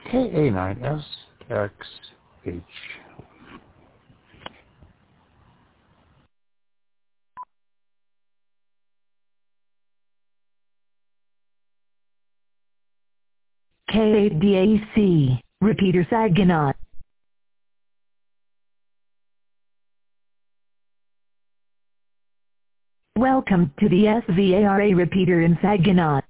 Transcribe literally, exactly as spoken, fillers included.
K A nine S X H. K eight D A C, repeater Saginaw. Welcome to the S V A R A repeater in Saginaw.